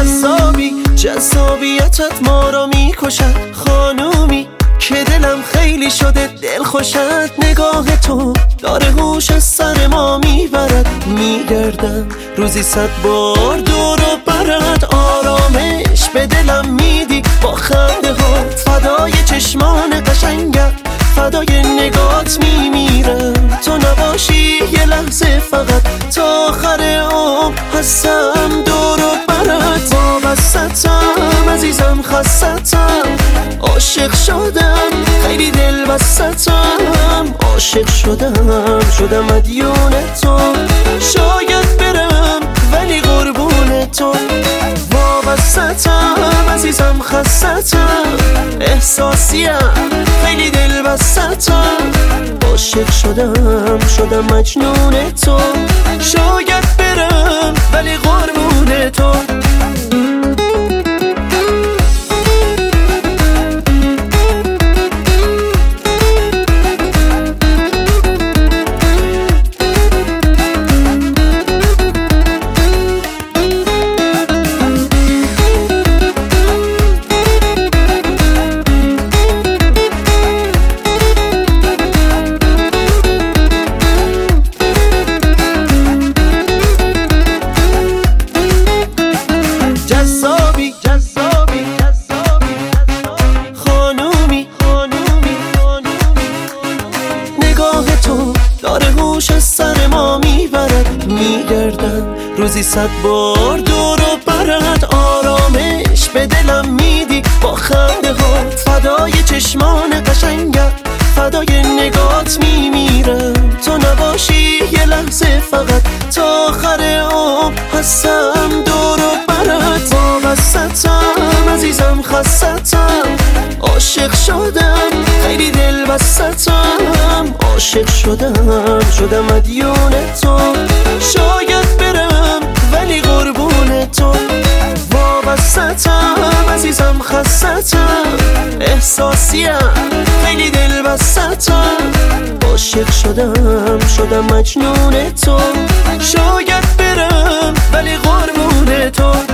جذابیتت ما را میکشد، خانومی که دلم خیلی شده دل خوشت. نگاه تو داره هوش از سر ما میبرد، میگردم روزی 100 بار دور و برد. آرامش به دلم میدی با خنده ها، فدای چشمان قشنگت، فدای نگات میمیرم. تو نباشی یه لحظه فقط، تا آخر عمر هستم دور و برد. وابستم عزیزم، خستم، عاشق شدم، خیلی دل بستم. عاشق شدم مدیون تو، شاید برم ولی قربون تو. وابستم عزیزم، خستم، احساسیم، خیلی دل بستم. عاشق شدم مجنون تو، شاید برم ولی قربون تو. داره هوش از سر ما میبرد، میگردم روزی 100 بار دور و برد. آرامش به دلم میدی با خنده ها، فدای چشمان قشنگت، فدای نگات میمیرم. تو نباشی یه لحظه فقط، تا آخر عمر هستم دور و برد. وابستم عزیزم، خستم، عاشق شدم، خیلی دل بستم. عاشق شدم مدیون تو، شاید برم ولی قربون تو. وابستم عزیزم، خستم، احساسیم، خیلی دل بستم. عاشق شدم مجنون تو، شاید برم ولی قربون تو.